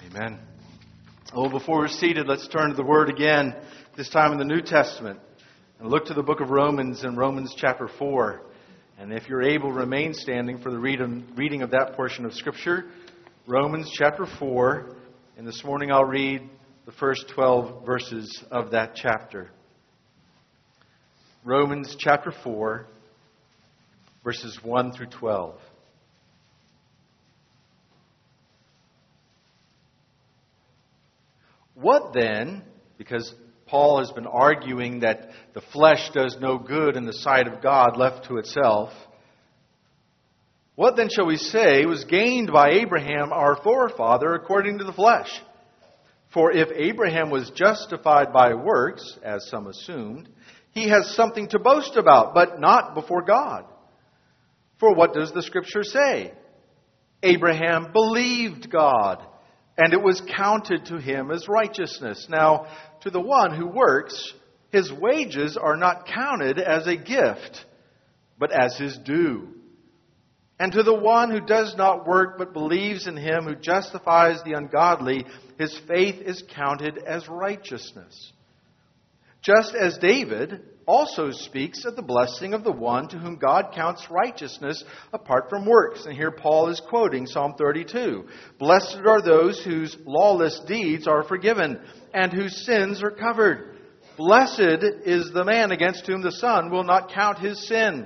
Amen. Oh, before we're seated, let's turn to the Word again, this time in the New Testament, and look to the book of Romans in Romans chapter 4. And if you're able, remain standing for the reading of that portion of Scripture, Romans chapter 4. And this morning I'll read the first 12 verses of that chapter. Romans chapter 4, verses 1 through 12. What then, because Paul has been arguing that the flesh does no good in the sight of God left to itself, what then shall we say was gained by Abraham our forefather according to the flesh? For if Abraham was justified by works, as some assumed, he has something to boast about, but not before God. For what does the Scripture say? Abraham believed God, and it was counted to him as righteousness. Now, to the one who works, his wages are not counted as a gift, but as his due. And to the one who does not work, but believes in him who justifies the ungodly, his faith is counted as righteousness. Just as David also speaks of the blessing of the one to whom God counts righteousness apart from works. And here Paul is quoting Psalm 32. Blessed are those whose lawless deeds are forgiven and whose sins are covered. Blessed is the man against whom the Son will not count his sin.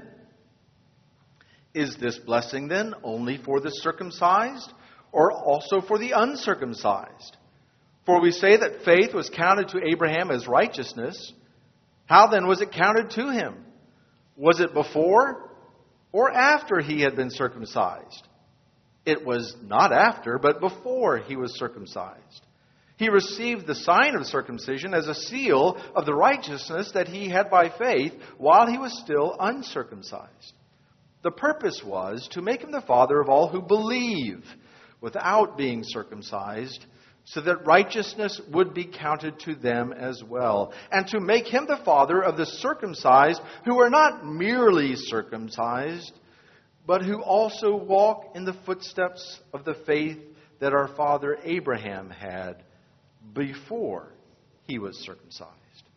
Is this blessing then only for the circumcised or also for the uncircumcised? For we say that faith was counted to Abraham as righteousness. How then was it counted to him? Was it before or after he had been circumcised? It was not after, but before he was circumcised. He received the sign of circumcision as a seal of the righteousness that he had by faith while he was still uncircumcised. The purpose was to make him the father of all who believe without being circumcised, so that righteousness would be counted to them as well, and to make him the father of the circumcised who are not merely circumcised, but who also walk in the footsteps of the faith that our father Abraham had before he was circumcised.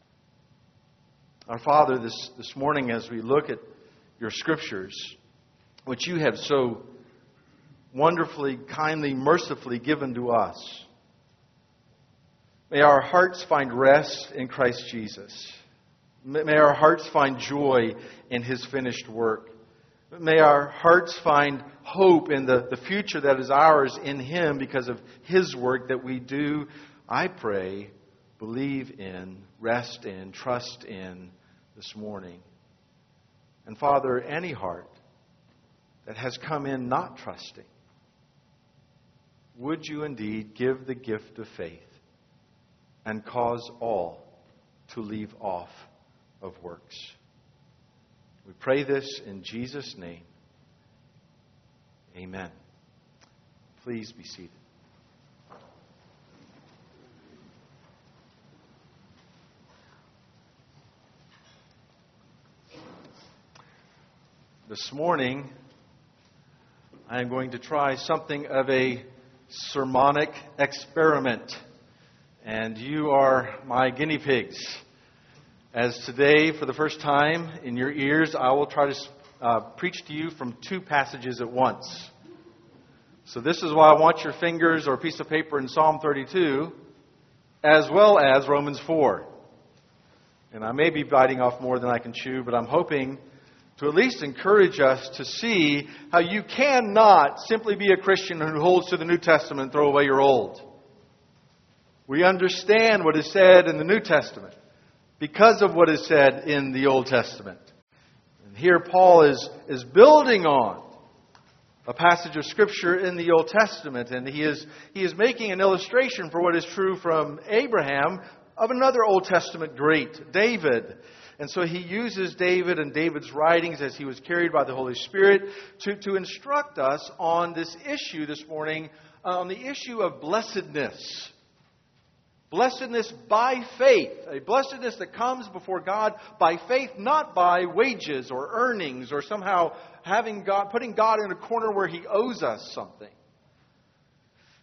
Our Father, this morning as we look at your Scriptures, which you have so wonderfully, kindly, mercifully given to us, may our hearts find rest in Christ Jesus. May our hearts find joy in His finished work. May our hearts find hope in the future that is ours in Him because of His work that we do, I pray, believe in, rest in, trust in this morning. And Father, any heart that has come in not trusting, would you indeed give the gift of faith and cause all to leave off of works? We pray this in Jesus' name. Amen. Please be seated. This morning, I am going to try something of a sermonic experiment. And you are my guinea pigs. As today, for the first time in your ears, I will try to preach to you from two passages at once. So this is why I want your fingers or a piece of paper in Psalm 32, as well as Romans 4. And I may be biting off more than I can chew, but I'm hoping to at least encourage us to see how you cannot simply be a Christian who holds to the New Testament and throw away your Old. We understand what is said in the New Testament because of what is said in the Old Testament. And here Paul is building on a passage of Scripture in the Old Testament, and he is making an illustration for what is true from Abraham of another Old Testament great, David. And so he uses David and David's writings as he was carried by the Holy Spirit to instruct us on this issue this morning, on the issue of blessedness. Blessedness by faith. A blessedness that comes before God by faith, not by wages or earnings or somehow putting God in a corner where He owes us something.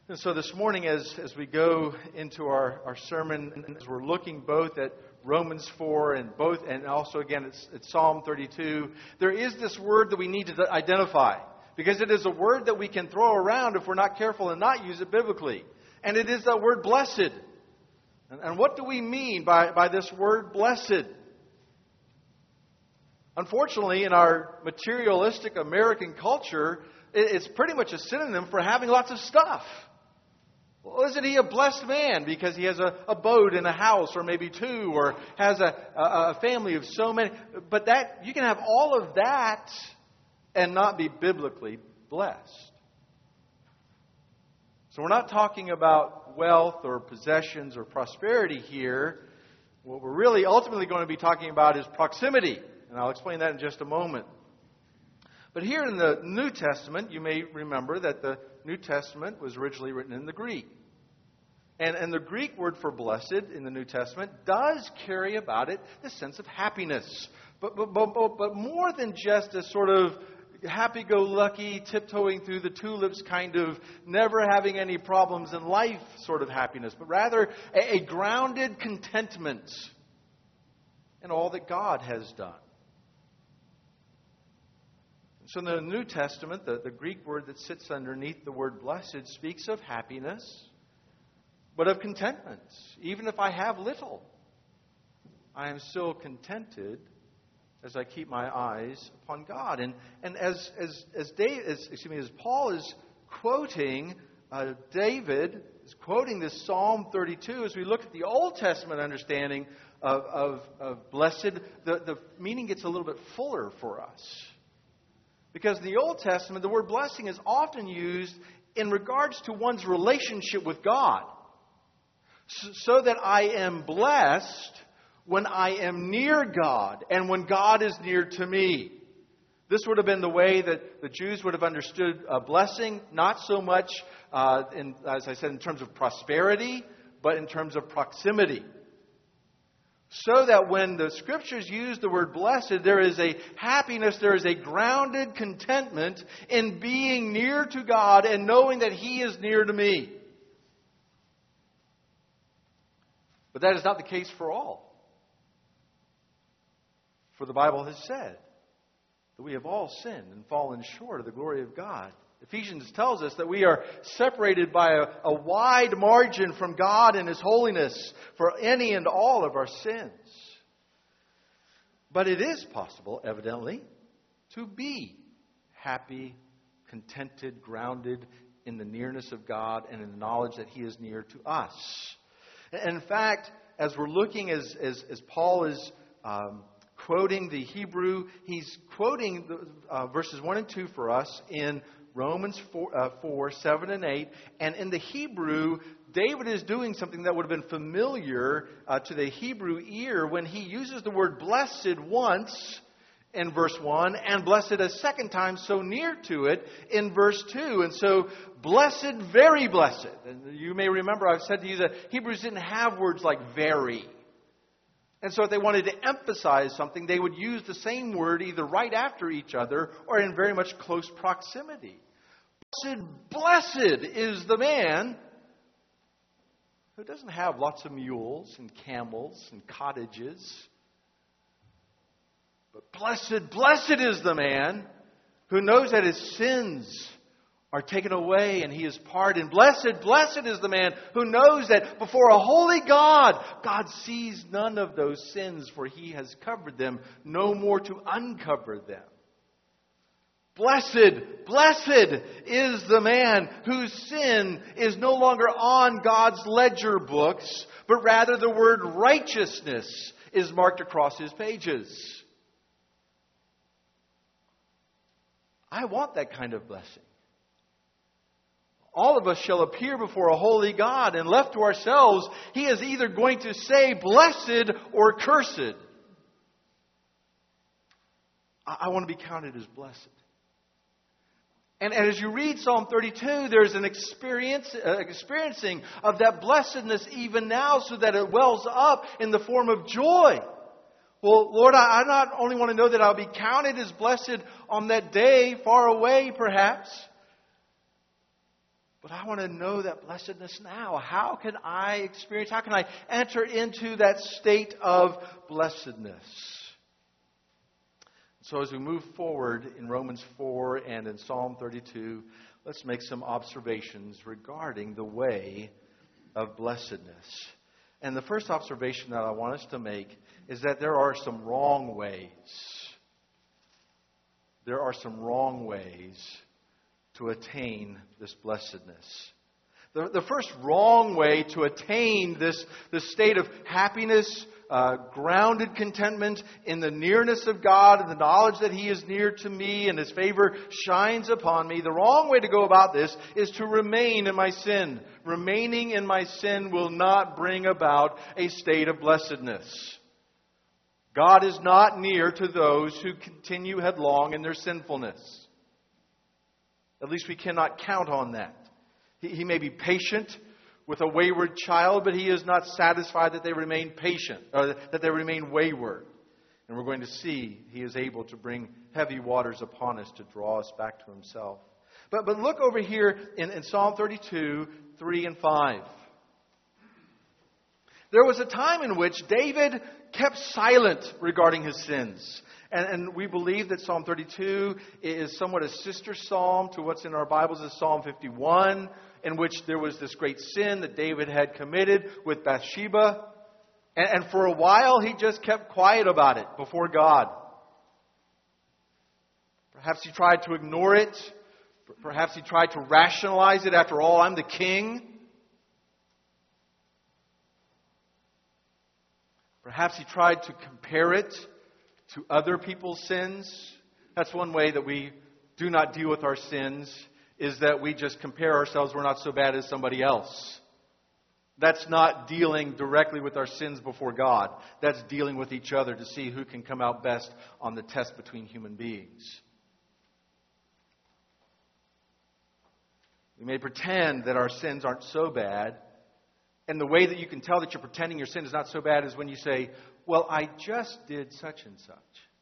And so this morning, as we go into our sermon, as we're looking both at Romans 4 and also again it's Psalm 32, there is this word that we need to identify, because it is a word that we can throw around if we're not careful and not use it biblically. And it is that word blessed. And what do we mean by this word blessed? Unfortunately, in our materialistic American culture, it's pretty much a synonym for having lots of stuff. Well, isn't he a blessed man because he has a boat and a house, or maybe two, or has a family of so many? But that you can have all of that and not be biblically blessed. So we're not talking about wealth or possessions or prosperity here. What we're really ultimately going to be talking about is proximity. And I'll explain that in just a moment. But here in the New Testament, you may remember that the New Testament was originally written in the Greek. And the Greek word for blessed in the New Testament does carry about it the sense of happiness. But more than just a sort of happy-go-lucky, tiptoeing through the tulips kind of never having any problems in life sort of happiness, but rather a grounded contentment in all that God has done. So in the New Testament, the Greek word that sits underneath the word blessed speaks of happiness, but of contentment. Even if I have little, I am still contented as I keep my eyes upon God. And as Paul is quoting David, is quoting this Psalm 32, as we look at the Old Testament understanding of blessed, the meaning gets a little bit fuller for us. Because in the Old Testament, the word blessing is often used in regards to one's relationship with God. So that I am blessed when I am near God and when God is near to me. This would have been the way that the Jews would have understood a blessing, not so much, as I said, in terms of prosperity, but in terms of proximity. So that when the Scriptures use the word blessed, there is a happiness, there is a grounded contentment in being near to God and knowing that He is near to me. But that is not the case for all. For the Bible has said that we have all sinned and fallen short of the glory of God. Ephesians tells us that we are separated by a wide margin from God and His holiness for any and all of our sins. But it is possible, evidently, to be happy, contented, grounded in the nearness of God and in the knowledge that He is near to us. And in fact, as we're looking, as Paul is quoting the Hebrew, he's quoting verses 1 and 2 for us in Romans 4, 7 and 8. And in the Hebrew, David is doing something that would have been familiar to the Hebrew ear when he uses the word blessed once in verse 1 and blessed a second time so near to it in verse 2. And so, blessed, very blessed. And you may remember I've said to you that Hebrews didn't have words like very. And so if they wanted to emphasize something, they would use the same word either right after each other or in very much close proximity. Blessed is the man who doesn't have lots of mules and camels and cottages. But blessed is the man who knows that his sins are taken away and he is pardoned. Blessed is the man who knows that before a holy God, God sees none of those sins, for He has covered them, no more to uncover them. Blessed is the man whose sin is no longer on God's ledger books, but rather the word righteousness is marked across his pages. I want that kind of blessing. All of us shall appear before a holy God, and left to ourselves, He is either going to say blessed or cursed. I want to be counted as blessed. And as you read Psalm 32, there's an experiencing of that blessedness even now, so that it wells up in the form of joy. Well, Lord, I not only want to know that I'll be counted as blessed on that day, far away perhaps, But I want to know that blessedness now. How can I enter into that state of blessedness? So as we move forward in Romans 4 and in Psalm 32, let's make some observations regarding the way of blessedness. And the first observation that I want us to make is that there are some wrong ways. There are some wrong ways to attain this blessedness. The first wrong way to attain this state of happiness, grounded contentment in the nearness of God and the knowledge that He is near to me and His favor shines upon me. The wrong way to go about this is to remain in my sin. Remaining in my sin will not bring about a state of blessedness. God is not near to those who continue headlong in their sinfulness. At least we cannot count on that. He may be patient with a wayward child, but He is not satisfied that they remain patient, or that they remain wayward. And we're going to see He is able to bring heavy waters upon us to draw us back to Himself. But look over here in Psalm 32, 3 and 5. There was a time in which David kept silent regarding his sins. And we believe that Psalm 32 is somewhat a sister psalm to what's in our Bibles as Psalm 51, in which there was this great sin that David had committed with Bathsheba. And for a while, he just kept quiet about it before God. Perhaps he tried to ignore it. Perhaps he tried to rationalize it. After all, I'm the king. Perhaps he tried to compare it to other people's sins. That's one way that we do not deal with our sins, is that we just compare ourselves. We're not so bad as somebody else. That's not dealing directly with our sins before God. That's dealing with each other to see who can come out best on the test between human beings. We may pretend that our sins aren't so bad. And the way that you can tell that you're pretending your sin is not so bad is when you say, well, I just did such and such.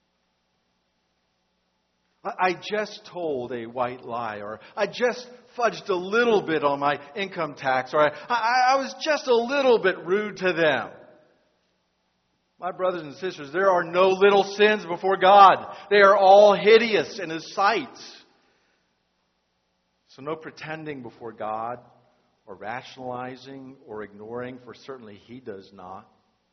I just told a white lie, or I just fudged a little bit on my income tax, or I was just a little bit rude to them. My brothers and sisters, there are no little sins before God. They are all hideous in His sight. So no pretending before God, or rationalizing, or ignoring, for certainly He does not.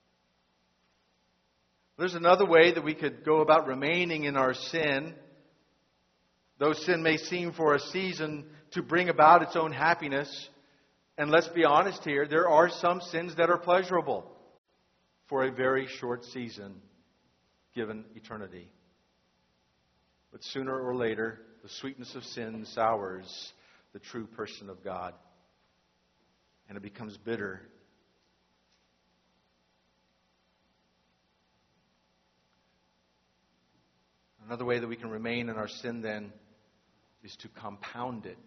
There's another way that we could go about remaining in our sin. Though sin may seem for a season to bring about its own happiness, and let's be honest here, there are some sins that are pleasurable for a very short season, given eternity. But sooner or later, the sweetness of sin sours the true person of God, and it becomes bitter. Another way that we can remain in our sin then is to compound it.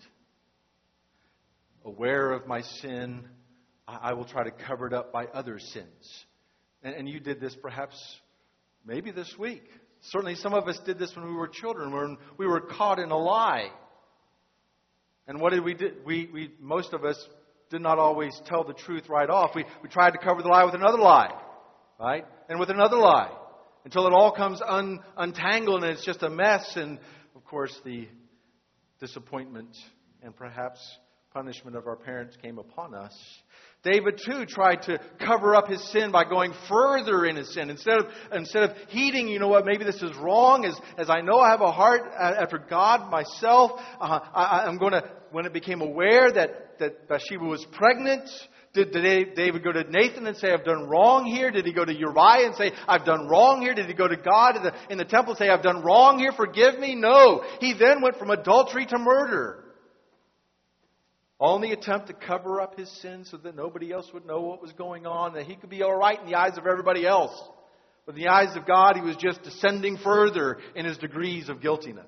Aware of my sin, I will try to cover it up by other sins. And you did this perhaps maybe this week. Certainly some of us did this when we were children, when we were caught in a lie. And what did we do? We most of us did not always tell the truth right off. We tried to cover the lie with another lie, right? And with another lie, until it all comes untangled and it's just a mess. And of course the disappointment and perhaps punishment of our parents came upon us. David too tried to cover up his sin by going further in his sin. Instead of heeding, you know what, maybe this is wrong, as I know I have a heart after God myself, I'm going to, when it became aware that Bathsheba was pregnant, did David go to Nathan and say, I've done wrong here? Did he go to Uriah and say, I've done wrong here? Did he go to God in the temple and say, I've done wrong here, forgive me? No. He then went from adultery to murder. All in the attempt to cover up his sin so that nobody else would know what was going on, that he could be all right in the eyes of everybody else. But in the eyes of God, he was just descending further in his degrees of guiltiness.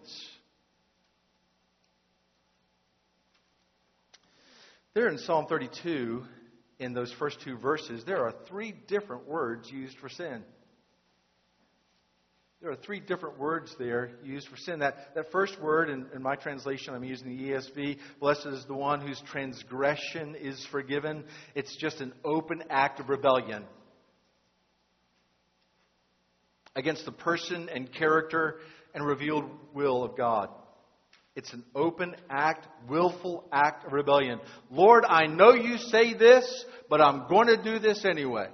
There in Psalm 32, in those first two verses, there are 3 different words used for sin. There are three different words there used for sin. That first word, in my translation, I'm using the ESV, blessed is the one whose transgression is forgiven. It's just an open act of rebellion against the person and character and revealed will of God. It's an open act, willful act of rebellion. Lord, I know you say this, but I'm going to do this anyway.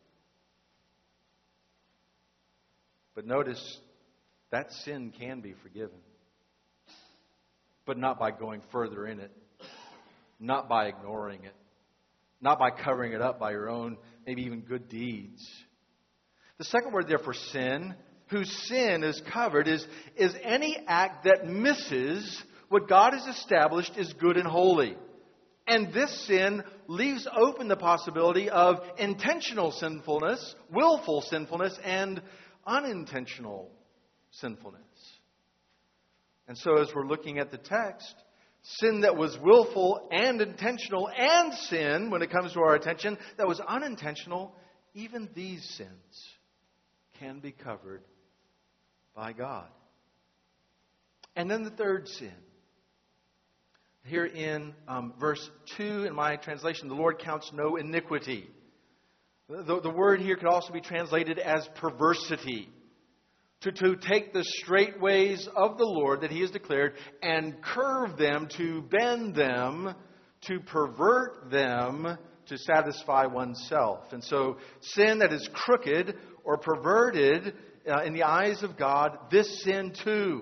But notice, that sin can be forgiven. But not by going further in it. Not by ignoring it. Not by covering it up by your own, maybe even good deeds. The second word there for sin, whose sin is covered, is any act that misses what God has established is good and holy. And this sin leaves open the possibility of intentional sinfulness, willful sinfulness, and unintentional sinfulness. And so as we're looking at the text, sin that was willful and intentional, and sin, when it comes to our attention, that was unintentional, even these sins can be covered by God. And then the third sin. Here in verse 2 in my translation, the Lord counts no iniquity. The word here could also be translated as perversity. To take the straight ways of the Lord that He has declared and curve them, to bend them, to pervert them, to satisfy oneself. And so sin that is crooked or perverted in the eyes of God, this sin too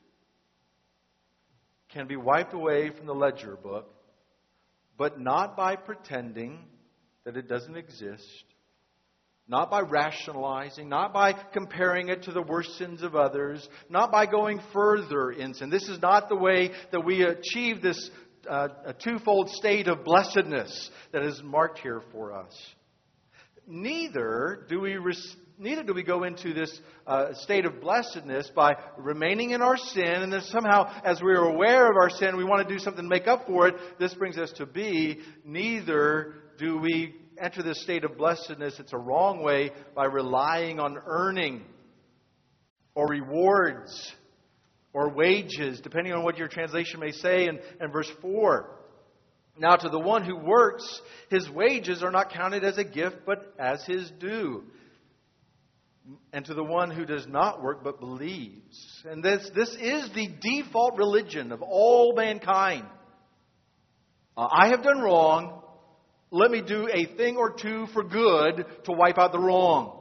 can be wiped away from the ledger book, but not by pretending that it doesn't exist, not by rationalizing, not by comparing it to the worst sins of others, not by going further in sin. This is not the way that we achieve this a twofold state of blessedness that is marked here for us. Neither do we go into this state of blessedness by remaining in our sin, and then somehow, as we are aware of our sin, we want to do something to make up for it. This brings us to B. Neither do we enter this state of blessedness, it's a wrong way, by relying on earning or rewards or wages, depending on what your translation may say in verse 4. Now to the one who works, his wages are not counted as a gift, but as his due. And to the one who does not work, but believes. And this is the default religion of all mankind. I have done wrong. Let me do a thing or two for good to wipe out the wrong.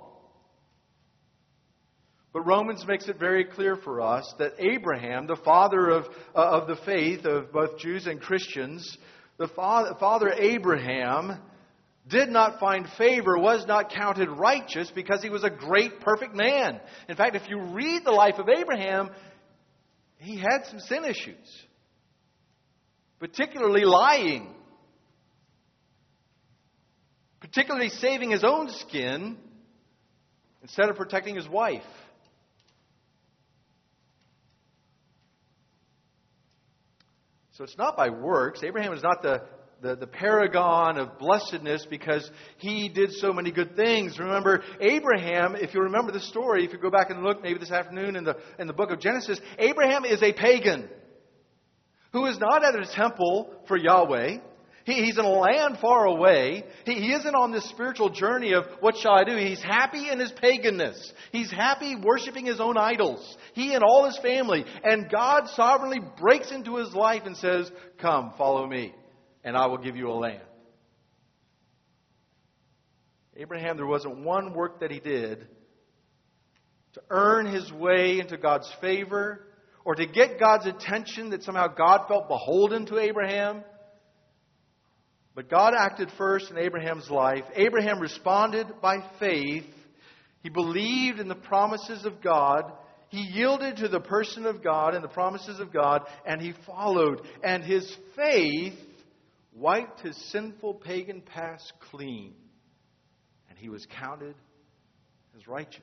But Romans makes it very clear for us that Abraham, the father of the faith of both Jews and Christians, the father Abraham did not find favor, was not counted righteous because he was a great, perfect man. In fact, if you read the life of Abraham, he had some sin issues, particularly lying. Particularly saving his own skin instead of protecting his wife. So it's not by works. Abraham is not the paragon of blessedness because he did so many good things. Remember, Abraham, if you remember the story, if you go back and look maybe this afternoon in the book of Genesis, Abraham is a pagan who is not at a temple for Yahweh. He's in a land far away. He isn't on this spiritual journey of what shall I do. He's happy in his paganness. He's happy worshiping his own idols. He and all his family. And God sovereignly breaks into his life and says, come, follow me, and I will give you a land. Abraham, there wasn't one work that he did to earn his way into God's favor or to get God's attention that somehow God felt beholden to Abraham. But God acted first in Abraham's life. Abraham responded by faith. He believed in the promises of God. He yielded to the person of God and the promises of God, and he followed. And his faith wiped his sinful pagan past clean. And he was counted as righteous.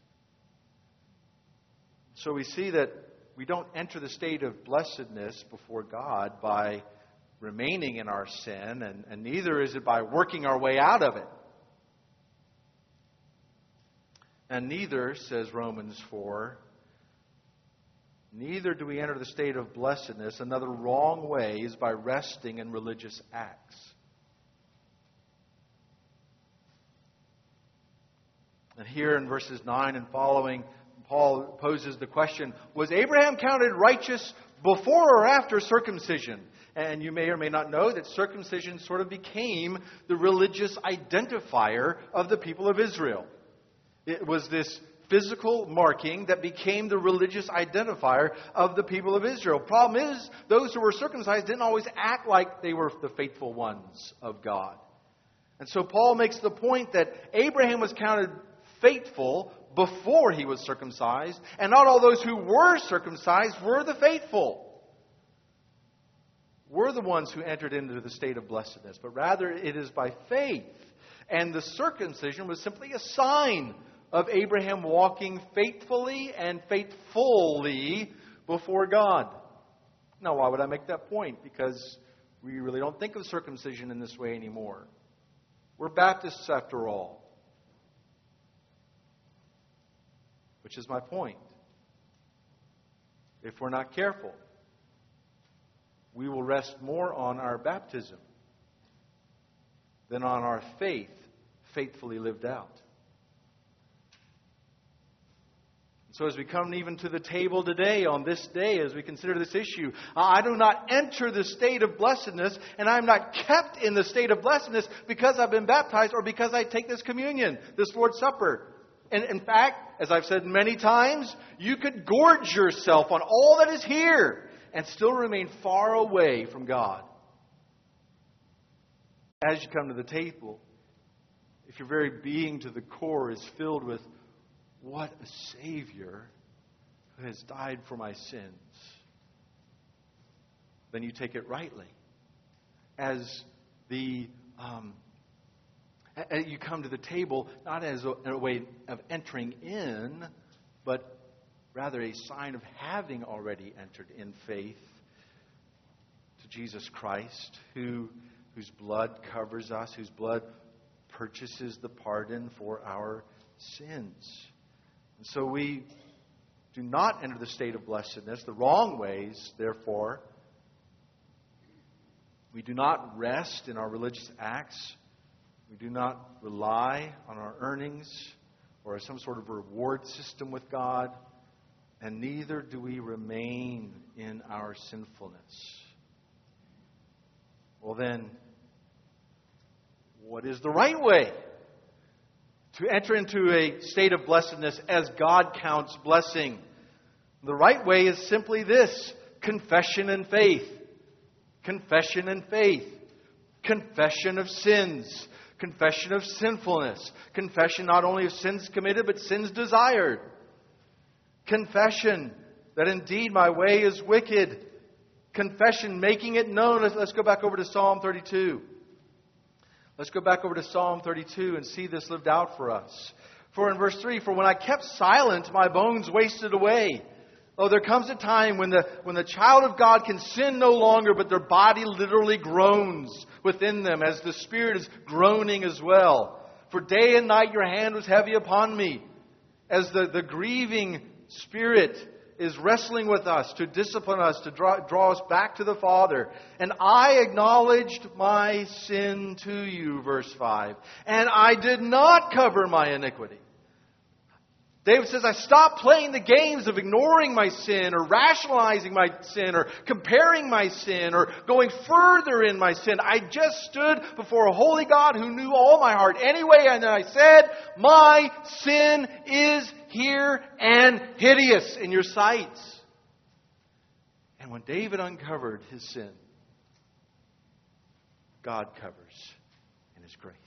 So we see that we don't enter the state of blessedness before God by remaining in our sin, and neither is it by working our way out of it. And neither, says Romans 4, neither do we enter the state of blessedness another wrong way is by resting in religious acts. And here in verses 9 and following, Paul poses the question, was Abraham counted righteous before or after circumcision? And you may or may not know that circumcision sort of became the religious identifier of the people of Israel. It was this physical marking that became the religious identifier of the people of Israel. Problem is, those who were circumcised didn't always act like they were the faithful ones of God. And so Paul makes the point that Abraham was counted faithful before he was circumcised, and not all those who were circumcised were the faithful. We're the ones who entered into the state of blessedness, but rather it is by faith. And the circumcision was simply a sign of Abraham walking faithfully and faithfully before God. Now, why would I make that point? Because we really don't think of circumcision in this way anymore. We're Baptists after all. Which is my point. If we're not careful, we will rest more on our baptism than on our faith faithfully lived out. So as we come even to the table today, on this day, as we consider this issue, I do not enter the state of blessedness, and I am not kept in the state of blessedness because I've been baptized or because I take this communion, this Lord's Supper. And in fact, as I've said many times, you could gorge yourself on all that is here and still remain far away from God. As you come to the table, if your very being to the core is filled with, what a Savior who has died for my sins, then you take it rightly. As you come to the table, not as a way of entering in, but rather a sign of having already entered in faith to Jesus Christ, whose blood covers us, whose blood purchases the pardon for our sins. And so we do not enter the state of blessedness the wrong ways, therefore. We do not rest in our religious acts. We do not rely on our earnings or some sort of reward system with God. And neither do we remain in our sinfulness. Well then, what is the right way to enter into a state of blessedness as God counts blessing? The right way is simply this: confession and faith. Confession and faith. Confession of sins. Confession of sinfulness. Confession not only of sins committed, but sins desired. Confession that indeed my way is wicked. Confession, making it known. Let's go back over to Psalm 32. Let's go back over to Psalm 32 and see this lived out for us. For in verse 3, for when I kept silent, my bones wasted away. Oh, there comes a time when the child of God can sin no longer, but their body literally groans within them as the Spirit is groaning as well. For day and night your hand was heavy upon me. As the grieving Spirit is wrestling with us to discipline us, to draw us back to the Father. And I acknowledged my sin to you, verse 5. And I did not cover my iniquity. David says, I stopped playing the games of ignoring my sin or rationalizing my sin or comparing my sin or going further in my sin. I just stood before a holy God who knew all my heart anyway, and then I said, my sin is here and hideous in your sight. And when David uncovered his sin, God covers in His grace.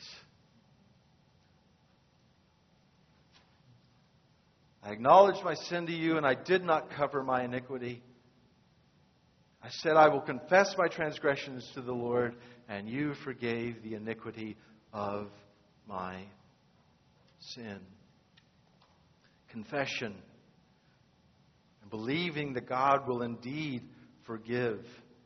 I acknowledged my sin to you, and I did not cover my iniquity. I said, I will confess my transgressions to the Lord, and you forgave the iniquity of my sin. Confession and believing that God will indeed forgive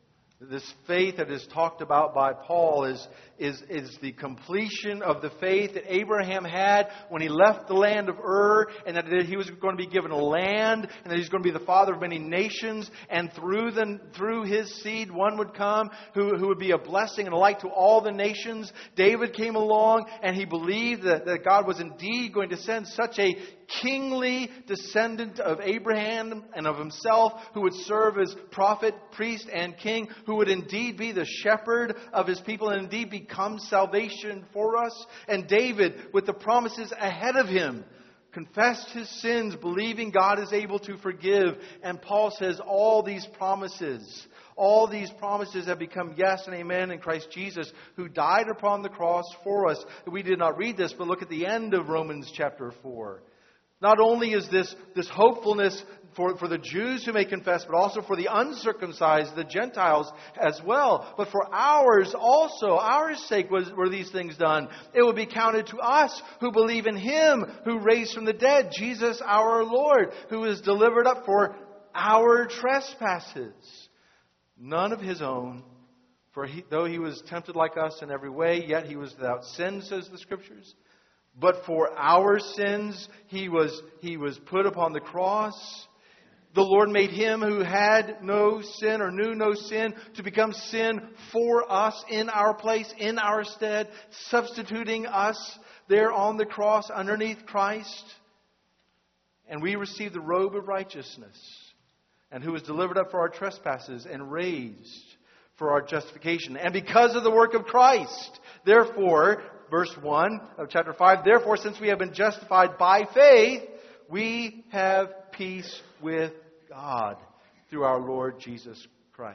This faith that is talked about by Paul is the completion of the faith that Abraham had when he left the land of Ur, and that he was going to be given a land, and that he's going to be the father of many nations, and through his seed one would come who would be a blessing and a light to all the nations. David came along, and he believed that God was indeed going to send such a kingly descendant of Abraham and of himself, who would serve as prophet, priest, and king, who would indeed be the shepherd of his people and indeed become salvation for us. And David, with the promises ahead of him, confessed his sins, believing God is able to forgive. And Paul says all these promises have become yes and amen in Christ Jesus, who died upon the cross for us. We did not read this, but look at the end of Romans chapter 4. Not only is this hopefulness for the Jews who may confess, but also for the uncircumcised, the Gentiles as well. But for ours also, our sake were these things done. It will be counted to us who believe in Him who raised from the dead, Jesus our Lord, who was delivered up for our trespasses. None of His own, for though He was tempted like us in every way, yet He was without sin, says the Scriptures. But for our sins, He was put upon the cross. The Lord made Him who had no sin or knew no sin to become sin for us in our place, in our stead, substituting us there on the cross underneath Christ. And we received the robe of righteousness, and who was delivered up for our trespasses and raised for our justification. And because of the work of Christ, therefore, verse 1 of chapter 5, therefore, since we have been justified by faith, we have peace with God through our Lord Jesus Christ.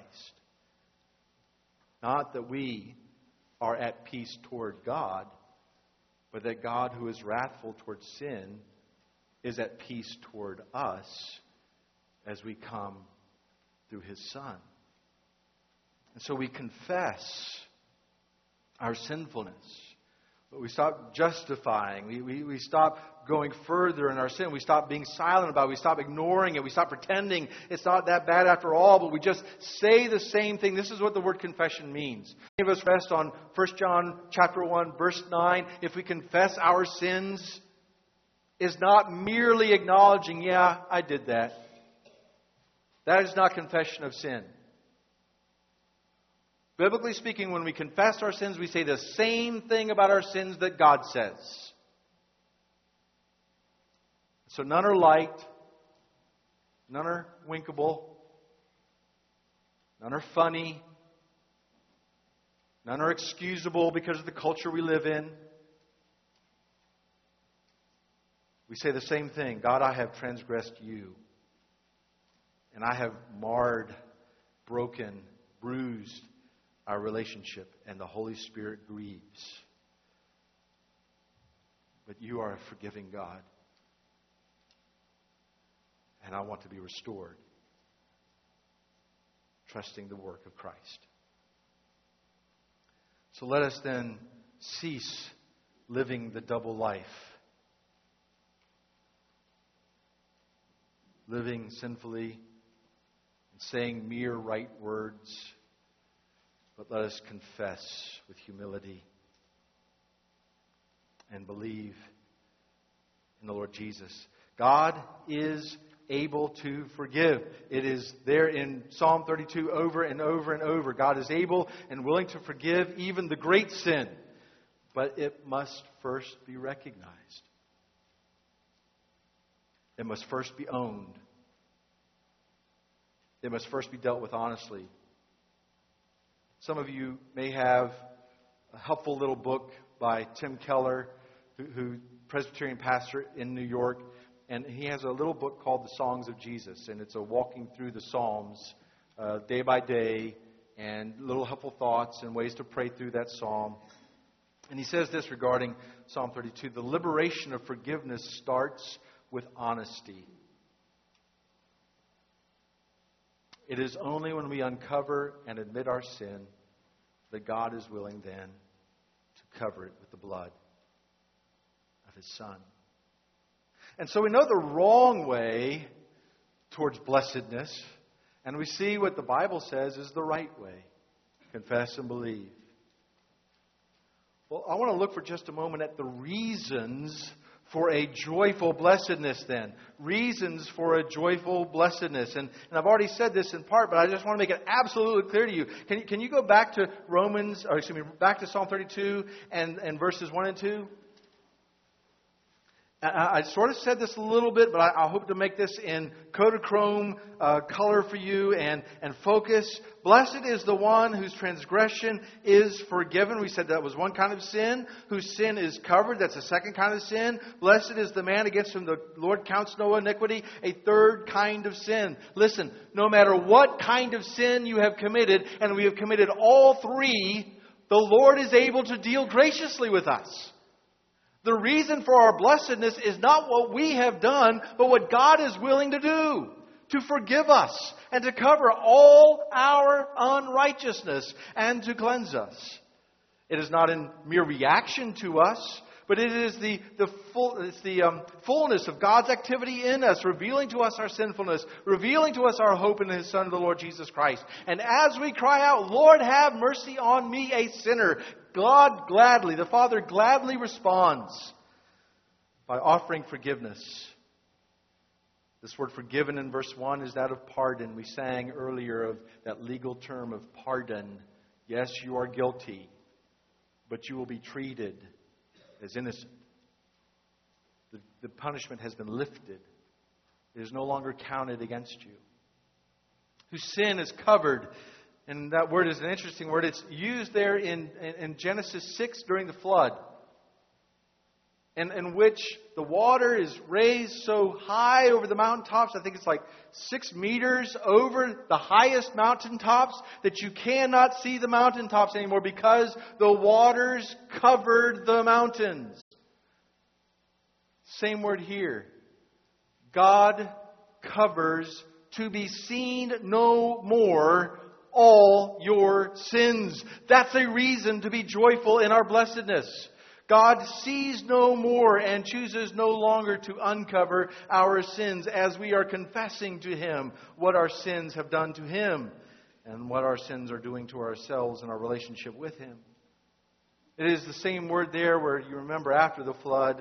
Not that we are at peace toward God, but that God, who is wrathful toward sin, is at peace toward us as we come through His Son. And so we confess our sinfulness. But we stop justifying. We stop going further in our sin. We stop being silent about it. We stop ignoring it. We stop pretending it's not that bad after all. But we just say the same thing. This is what the word confession means. Many of us rest on 1 John chapter 1, verse 9. If we confess our sins, is not merely acknowledging, yeah, I did that. That is not confession of sin. Biblically speaking, when we confess our sins, we say the same thing about our sins that God says. So none are light, none are winkable, none are funny, none are excusable because of the culture we live in. We say the same thing. God, I have transgressed You, and I have marred, broken, bruised our relationship, and the Holy Spirit grieves. But You are a forgiving God, and I want to be restored, trusting the work of Christ. So let us then cease living the double life, living sinfully and saying mere right words. But let us confess with humility and believe in the Lord Jesus. God is able to forgive. It is there in Psalm 32 over and over and over. God is able and willing to forgive even the great sin. But it must first be recognized. It must first be owned. It must first be dealt with honestly. Some of you may have a helpful little book by Tim Keller, who Presbyterian pastor in New York, and he has a little book called The Songs of Jesus, and it's a walking through the Psalms day by day, and little helpful thoughts and ways to pray through that psalm. And he says this regarding Psalm 32: the liberation of forgiveness starts with honesty. It is only when we uncover and admit our sin that God is willing then to cover it with the blood of His Son. And so we know the wrong way towards blessedness, and we see what the Bible says is the right way. Confess and believe. Well, I want to look for just a moment at the reasons for a joyful blessedness then. Reasons for a joyful blessedness. And I've already said this in part, but I just want to make it absolutely clear to you. Can you go back to back to Psalm 32 and verses 1 and 2? I sort of said this a little bit, but I hope to make this in Kodachrome color for you and focus. Blessed is the one whose transgression is forgiven. We said that was one kind of sin. Whose sin is covered. That's a second kind of sin. Blessed is the man against whom the Lord counts no iniquity. A third kind of sin. Listen, no matter what kind of sin you have committed, and we have committed all three, the Lord is able to deal graciously with us. The reason for our blessedness is not what we have done, but what God is willing to do. To forgive us and to cover all our unrighteousness and to cleanse us. It is not in mere reaction to us, but it is the fullness of God's activity in us, revealing to us our sinfulness, revealing to us our hope in His Son, the Lord Jesus Christ. And as we cry out, Lord, have mercy on me, a sinner, God gladly, the Father gladly responds by offering forgiveness. This word forgiven in verse 1 is that of pardon. We sang earlier of that legal term of pardon. Yes, you are guilty, but you will be treated as innocent. The punishment has been lifted. It is no longer counted against you. Whose sin is covered. And that word is an interesting word. It's used there in Genesis 6 during the flood. In which the water is raised so high over the mountaintops. I think it's like 6 meters over the highest mountaintops that you cannot see the mountaintops anymore because the waters covered the mountains. Same word here. God covers to be seen no more all your sins. That's a reason to be joyful in our blessedness. God sees no more and chooses no longer to uncover our sins as we are confessing to Him what our sins have done to Him and what our sins are doing to ourselves in our relationship with Him. It is the same word there where you remember after the flood,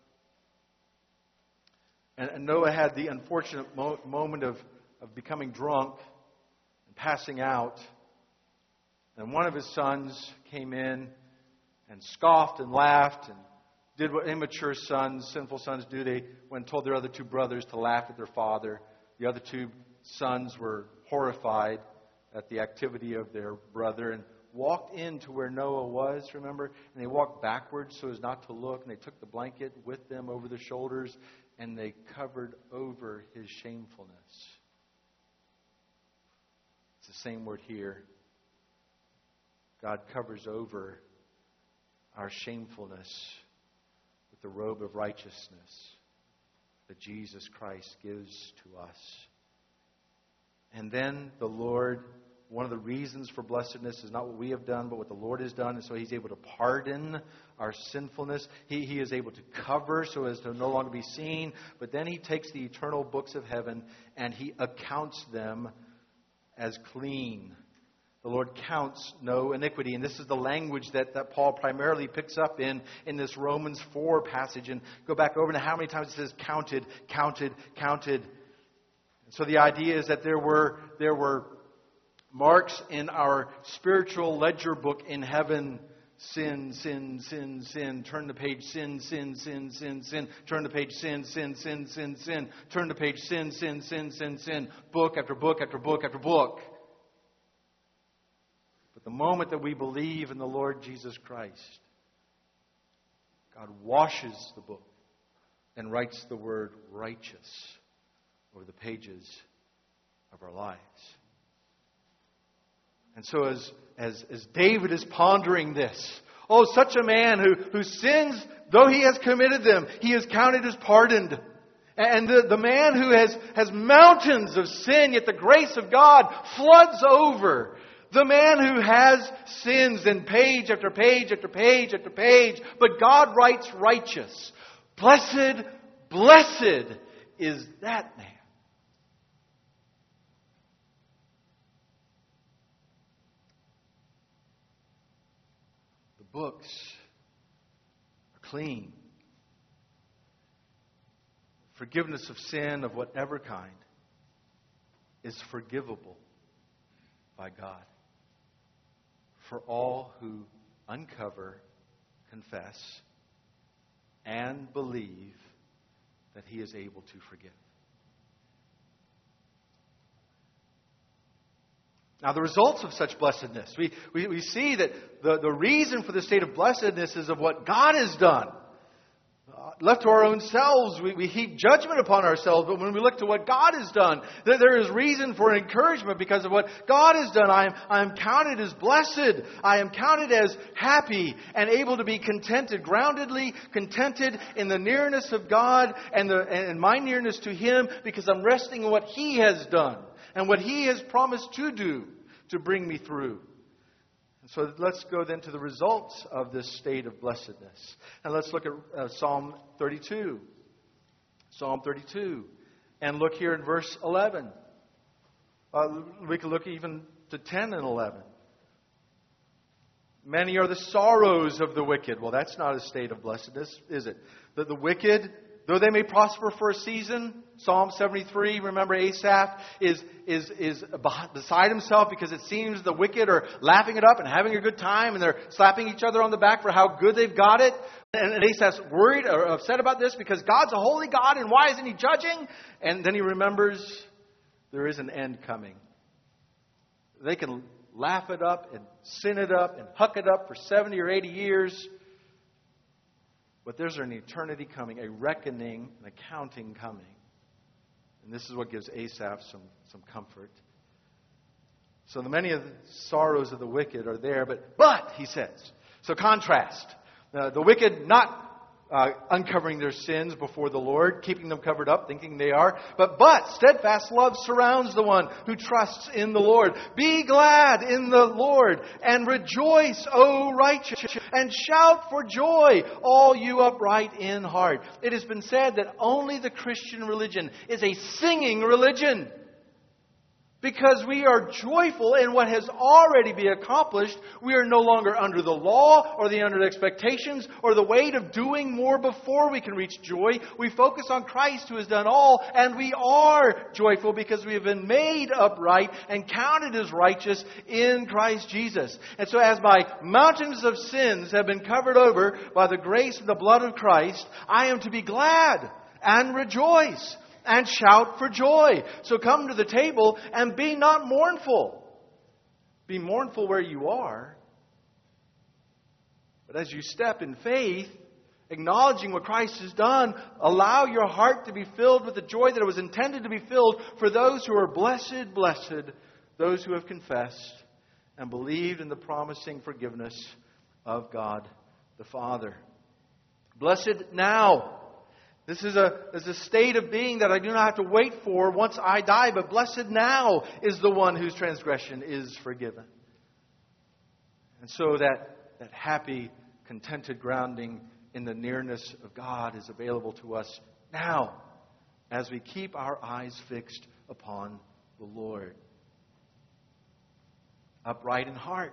and Noah had the unfortunate moment of becoming drunk and passing out. And one of his sons came in and scoffed and laughed and did what immature sons, sinful sons do. They went and told their other two brothers to laugh at their father. The other two sons were horrified at the activity of their brother and walked into where Noah was, remember? And they walked backwards so as not to look. And they took the blanket with them over their shoulders and they covered over his shamefulness. It's the same word here. God covers over our shamefulness with the robe of righteousness that Jesus Christ gives to us. And then the Lord, one of the reasons for blessedness is not what we have done, but what the Lord has done. And so He's able to pardon our sinfulness. He is able to cover so as to no longer be seen. But then He takes the eternal books of heaven and He accounts them as clean. The Lord counts no iniquity. And this is the language that Paul primarily picks up in this Romans 4 passage. And go back over to how many times it says counted, counted, counted. And so the idea is that there were marks in our spiritual ledger book in heaven. Sin, sin, sin, sin. Turn the page, sin, sin, sin, sin, sin. Turn the page, sin, sin, sin, sin, sin. Turn the page, sin, sin, sin, sin, sin. Book after book after book after book. But the moment that we believe in the Lord Jesus Christ, God washes the book and writes the word righteous over the pages of our lives. And so as David is pondering this, oh, such a man whose sins, though he has committed them, he is counted as pardoned. And the man who has mountains of sin, yet the grace of God floods over. The man who has sins in page after page after page after page, but God writes righteous. Blessed, blessed is that man. books are clean. Forgiveness of sin of whatever kind is forgivable by God for all who uncover, confess, and believe that He is able to forgive. Now, the results of such blessedness, we see that the reason for the state of blessedness is of what God has done. Left to our own selves, we heap judgment upon ourselves. But when we look to what God has done, there is reason for encouragement because of what God has done. I am counted as blessed. I am counted as happy and able to be contented, groundedly contented in the nearness of God and my nearness to Him because I'm resting in what He has done and what He has promised to do to bring me through. So let's go then to the results of this state of blessedness. And let's look at Psalm 32. Psalm 32. And look here in verse 11. We can look even to 10 and 11. Many are the sorrows of the wicked. Well, that's not a state of blessedness, is it? That the wicked, though they may prosper for a season, Psalm 73, remember Asaph is beside himself because it seems the wicked are laughing it up and having a good time and they're slapping each other on the back for how good they've got it. And Asaph's worried or upset about this because God's a holy God and why isn't He judging? And then he remembers there is an end coming. They can laugh it up and sin it up and huck it up for 70 or 80 years. But there's an eternity coming, a reckoning, an accounting coming. And this is what gives Asaph some comfort. So the many of the sorrows of the wicked are there, but he says. So contrast. The wicked not uncovering their sins before the Lord, keeping them covered up, thinking they are. But steadfast love surrounds the one who trusts in the Lord. Be glad in the Lord and rejoice, O righteous, and shout for joy, all you upright in heart. It has been said that only the Christian religion is a singing religion. Because we are joyful in what has already been accomplished. We are no longer under the law or under the expectations or the weight of doing more before we can reach joy. We focus on Christ who has done all, and we are joyful because we have been made upright and counted as righteous in Christ Jesus. And so as my mountains of sins have been covered over by the grace and the blood of Christ, I am to be glad and rejoice and shout for joy. So come to the table and be not mournful. Be mournful where you are. But as you step in faith, acknowledging what Christ has done, allow your heart to be filled with the joy that it was intended to be filled for those who are blessed, those who have confessed and believed in the promising forgiveness of God the Father. Blessed now. This is a state of being that I do not have to wait for once I die, but blessed now is the one whose transgression is forgiven. And so that happy, contented grounding in the nearness of God is available to us now as we keep our eyes fixed upon the Lord. Upright in heart.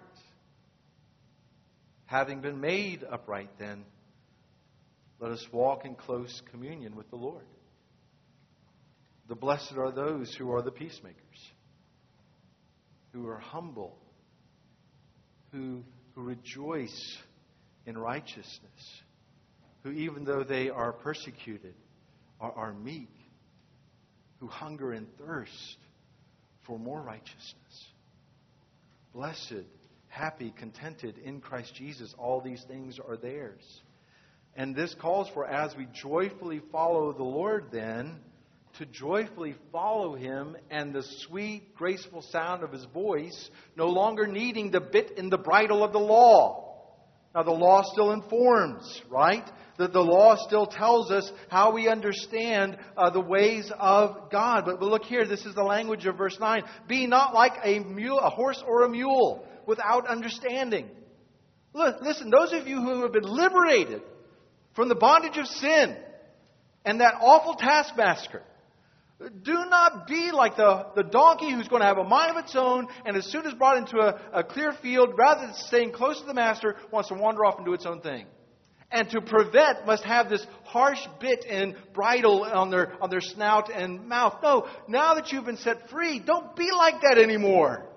Having been made upright then, let us walk in close communion with the Lord. The blessed are those who are the peacemakers, who are humble, who rejoice in righteousness, who even though they are persecuted, are meek, who hunger and thirst for more righteousness. Blessed, happy, contented in Christ Jesus, all these things are theirs. And this calls for, as we joyfully follow the Lord then, to joyfully follow Him and the sweet, graceful sound of His voice, no longer needing the bit and the bridle of the law. Now the law still informs, right? That the law still tells us how we understand the ways of God. But look here, this is the language of verse 9. Be not like a horse or a mule without understanding. Listen, those of you who have been liberated from the bondage of sin and that awful taskmaster, Do not be like the donkey who's going to have a mind of its own, and as soon as brought into a clear field, rather than staying close to the master, wants to wander off and do its own thing. And to prevent, must have this harsh bit and bridle on their snout and mouth. No, now that you've been set free, don't be like that anymore.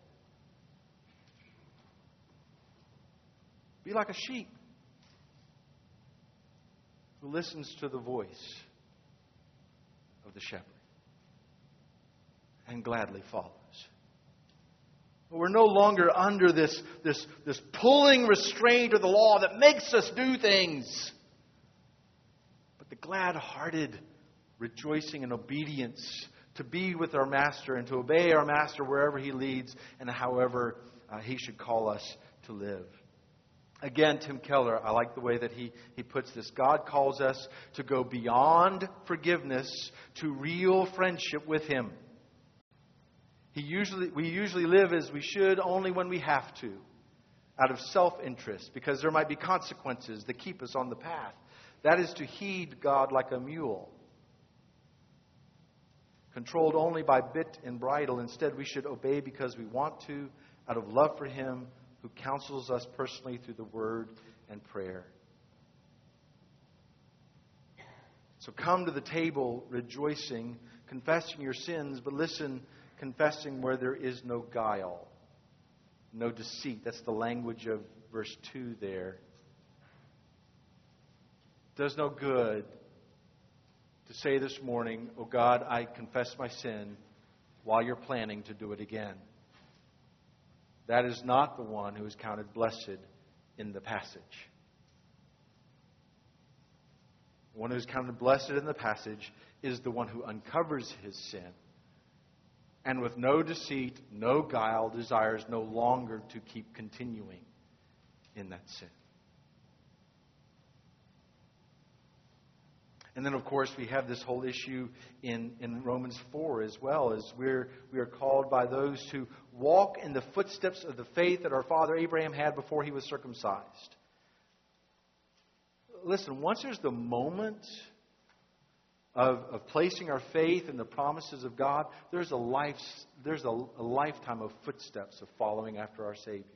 Be like a sheep who listens to the voice of the shepherd and gladly follows. We're no longer under this pulling restraint of the law that makes us do things. But the glad-hearted rejoicing and obedience to be with our Master and to obey our Master wherever He leads and however He should call us to live. Again, Tim Keller, I like the way that he puts this. God calls us to go beyond forgiveness to real friendship with Him. We usually live as we should only when we have to, out of self-interest, because there might be consequences that keep us on the path. That is to heed God like a mule, controlled only by bit and bridle. Instead, we should obey because we want to, out of love for Him, who counsels us personally through the Word and prayer. So come to the table rejoicing, confessing your sins, but listen, confessing where there is no guile, no deceit. That's the language of verse 2 there. It does no good to say this morning, "Oh God, I confess my sin," while you're planning to do it again. That is not the one who is counted blessed in the passage. The one who is counted blessed in the passage is the one who uncovers his sin and with no deceit, no guile, desires no longer to keep continuing in that sin. And then, of course, we have this whole issue in Romans 4 as well, as we are called by those to walk in the footsteps of the faith that our father Abraham had before he was circumcised. Listen, once there's the moment of placing our faith in the promises of God, there's a lifetime of footsteps of following after our Savior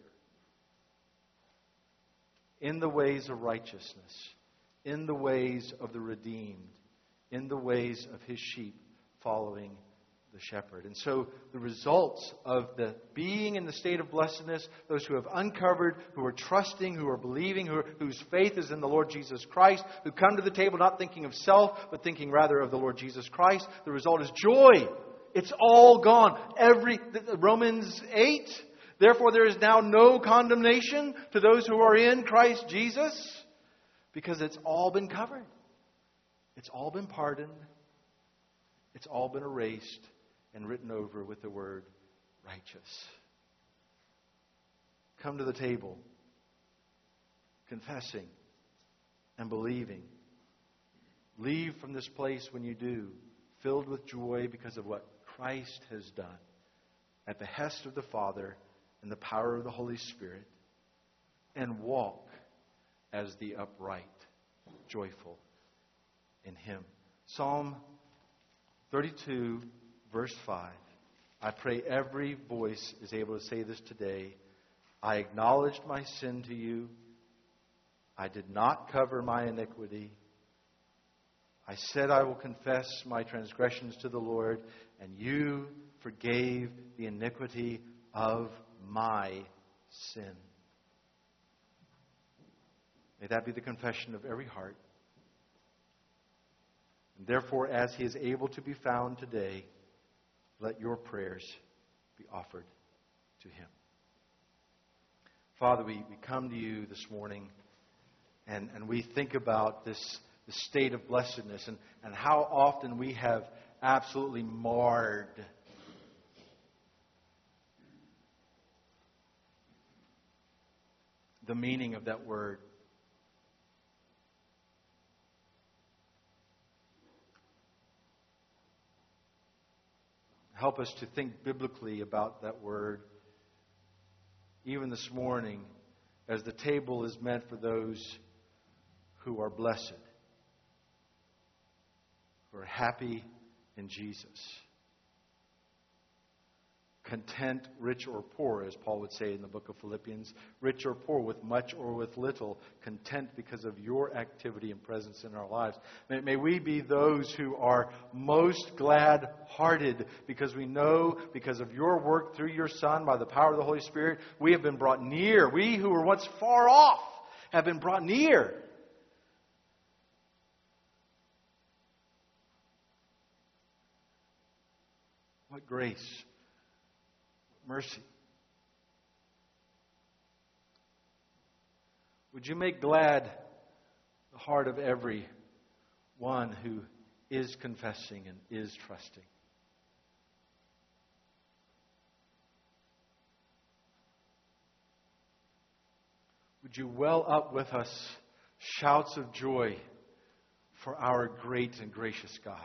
in the ways of righteousness, in the ways of the redeemed, in the ways of His sheep following the shepherd. And so the results of the being in the state of blessedness, those who have uncovered, who are trusting, who are believing, whose faith is in the Lord Jesus Christ, who come to the table not thinking of self, but thinking rather of the Lord Jesus Christ, the result is joy. It's all gone. Romans 8, therefore there is now no condemnation to those who are in Christ Jesus, because it's all been covered. It's all been pardoned. It's all been erased and written over with the word righteous. Come to the table, confessing and believing. Leave from this place when you do, filled with joy because of what Christ has done at the behest of the Father and the power of the Holy Spirit, and walk as the upright, joyful in Him. Psalm 32, verse 5. I pray every voice is able to say this today. I acknowledged my sin to you. I did not cover my iniquity. I said I will confess my transgressions to the Lord, and you forgave the iniquity of my sin. May that be the confession of every heart. And therefore, as He is able to be found today, let your prayers be offered to Him. Father, we come to you this morning and we think about the state of blessedness and how often we have absolutely marred the meaning of that word. Help us to think biblically about that word, even this morning, as the table is meant for those who are blessed, who are happy in Jesus. Content, rich or poor, as Paul would say in the book of Philippians. Rich or poor, with much or with little. Content because of your activity and presence in our lives. May we be those who are most glad-hearted because we know, because of your work through your Son, by the power of the Holy Spirit, we have been brought near. We who were once far off have been brought near. What grace. Mercy. Would you make glad the heart of every one who is confessing and is trusting? Would you well up with us shouts of joy for our great and gracious God?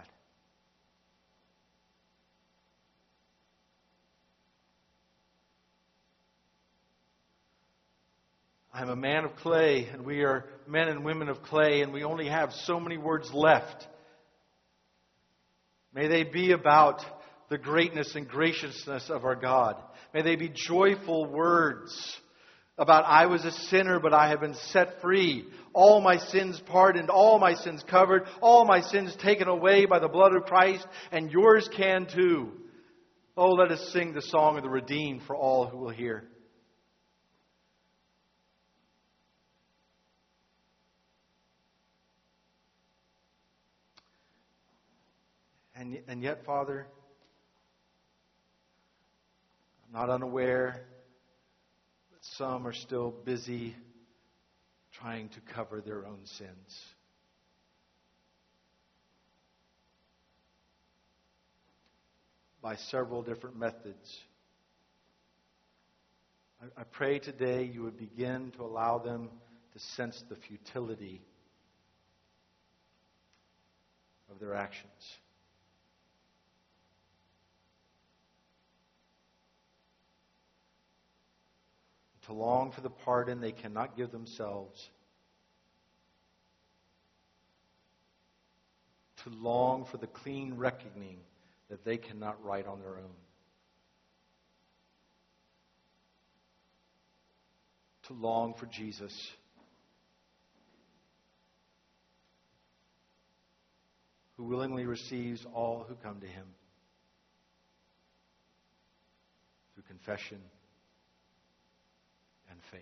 I'm a man of clay, and we are men and women of clay, and we only have so many words left. May they be about the greatness and graciousness of our God. May they be joyful words about, I was a sinner, but I have been set free. All my sins pardoned, all my sins covered, all my sins taken away by the blood of Christ, and yours can too. Oh, let us sing the song of the redeemed for all who will hear. And yet, Father, I'm not unaware that some are still busy trying to cover their own sins. By several different methods. I pray today you would begin to allow them to sense the futility of their actions. To long for the pardon they cannot give themselves. To long for the clean reckoning that they cannot write on their own. To long for Jesus. Who willingly receives all who come to Him. Through confession and faith.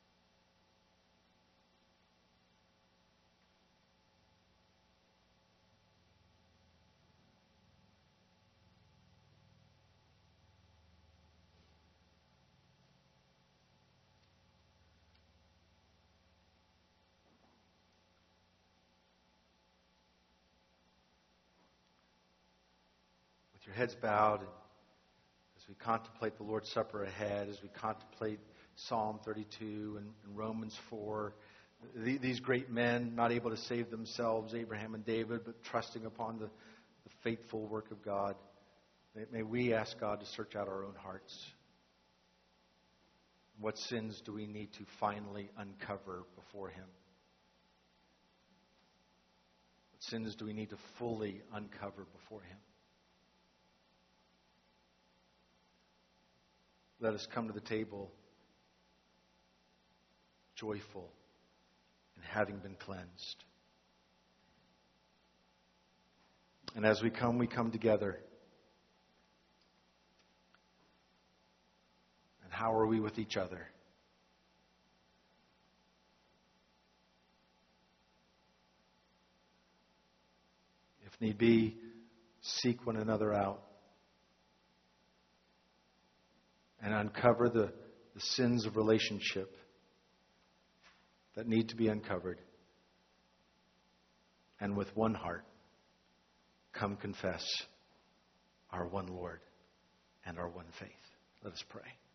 With your heads bowed, as we contemplate the Lord's Supper ahead, as we contemplate Psalm 32 and Romans 4. These great men, not able to save themselves, Abraham and David, but trusting upon the faithful work of God. May we ask God to search out our own hearts. What sins do we need to finally uncover before Him? What sins do we need to fully uncover before Him? Let us come to the table joyful in having been cleansed. And as we come together. And how are we with each other? If need be, seek one another out. And uncover the sins of relationship that need to be uncovered. And with one heart, come confess our one Lord and our one faith. Let us pray.